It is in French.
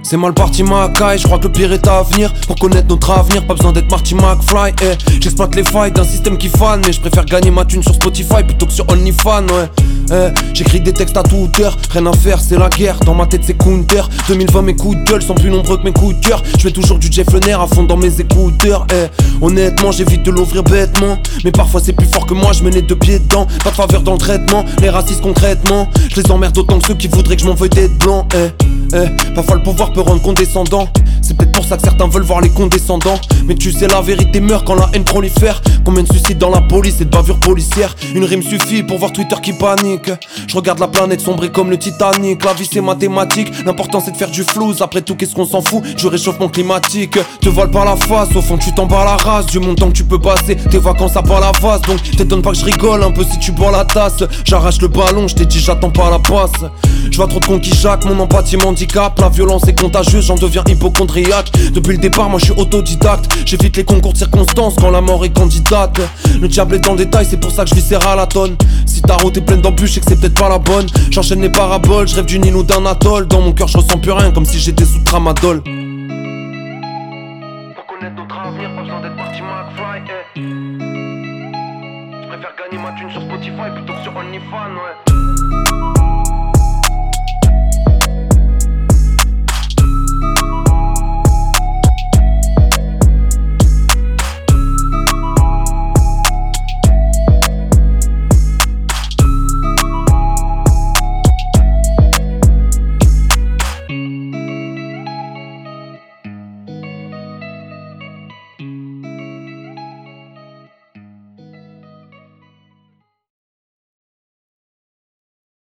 C'est mal parti Mackay, je crois que le pire est à venir. Pour connaître notre avenir, pas besoin d'être Marty McFly, J'exploite les failles d'un système qui fan, mais je préfère gagner ma thune sur Spotify plutôt que sur OnlyFans, J'écris des textes à toute heure, rien à faire, c'est la guerre. Dans ma tête c'est Counter, 2020 mes coups de gueule sont plus nombreux que mes coups de cœur. Je fais toujours du Jeff Lenner à fond dans mes écouteurs, Honnêtement j'évite de l'ouvrir bêtement, mais parfois c'est plus fort que moi, je mets les deux pieds dedans. Pas de faveur dans le traitement, les racistes concrètement je les emmerde autant que ceux qui voudraient que je m'en veuille d'être blanc, Parfois le pouvoir peut rendre condescendant. C'est peut-être pour ça que certains veulent voir les condescendants. Mais tu sais la vérité meurt quand la haine prolifère. Combien de suicides dans la police et de bavures policières. Une rime suffit pour voir Twitter qui panique. Je regarde la planète sombrer comme le Titanic. La vie c'est mathématique, l'important c'est de faire du flouze. Après tout qu'est-ce qu'on s'en fout du réchauffement climatique. Te voile par la face, au fond tu t'en bats la race. Du montant que tu peux passer, tes vacances à pas la vase. Donc t'étonnes pas que je rigole un peu si tu bois la tasse. J'arrache le ballon, je t'ai dit j'attends pas la passe. Je vois trop de conquis Jacques, mon empathie m'handicape. La violence est contagieuse, j'en deviens hypochondriaque. Depuis le départ moi je suis autodidacte. J'évite les concours de circonstances quand la mort est candidate. Le diable est dans le détail, c'est pour ça que je viscère à la tonne. Si ta route est pleine d'embûches et que c'est peut-être pas la bonne, j'enchaîne les paraboles, je rêve d'une île ou d'un atoll. Dans mon cœur je ressens plus rien, comme si j'étais sous tramadol. Pour connaître notre avenir, pas besoin d'être Marty McFly, Je préfère gagner ma thune sur Spotify plutôt que sur OnlyFans,